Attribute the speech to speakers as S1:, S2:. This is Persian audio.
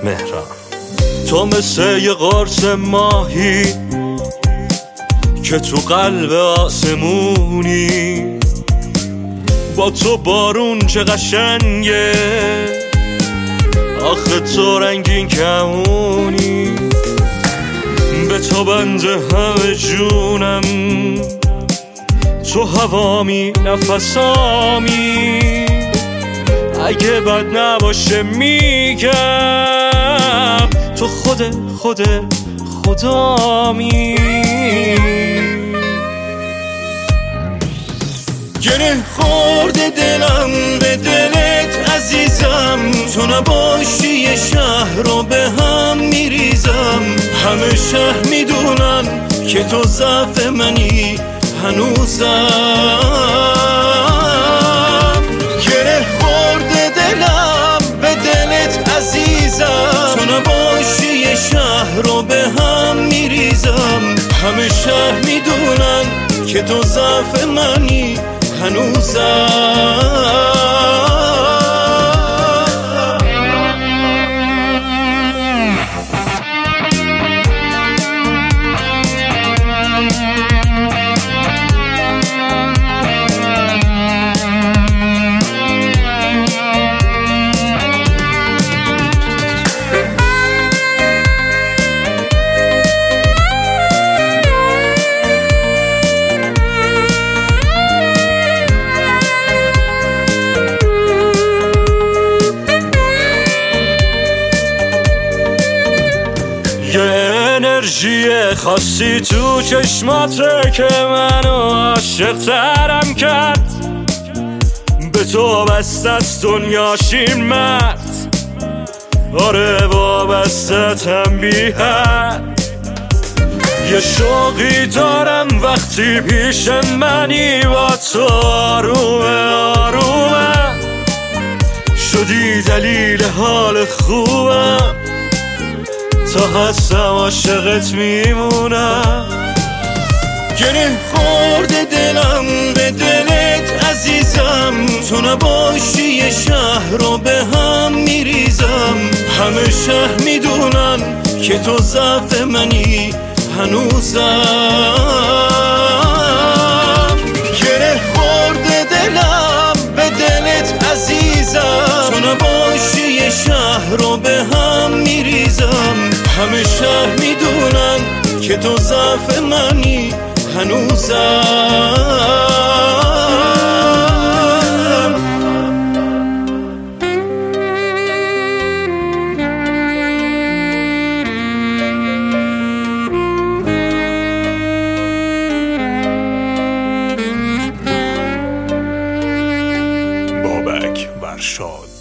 S1: مهران. تو مثل یه قرص ماهی که تو قلب آسمونی، با تو بارون چه قشنگه، آخه تو رنگین کمونی. به تو بنده همه جونم، تو هوامی نفسامی، اگه بد نباشه میگم تو خدامی. گره خورده دلم به دلت عزیزم، تو نباشی یه شهر رو به هم میریزم. همه شهر میدونن که تو ضعف منی هنوزم. گره خورده دلم به دلت عزیزم، تو نباشی یه شهر رو به هم میریزم. همه شهر میدونن که تو ضعف منی هنوزم. یه انرژی خاصی تو چشماته که منو عاشق ترم کرد. به تو بسته است دنیاشین مرد، آره وابسته‌تم بی حد. یه شوقی دارم وقتی پیش منی، با تو آرومه شدی دلیل حال خوبم. تا هستم عاشقت میمونم. گره خورده دلم به دلت عزیزم، تو نباشی یه شهر رو به هم میریزم. همه شهر میدونن که تو ضعف منی هنوزم. گره خورده دلم به دلت عزیزم، تو نباشی یه شهر رو به هم میریزم. همه شهر میدونن که تو ضعف منی هنوزم.
S2: بابک ورشاد.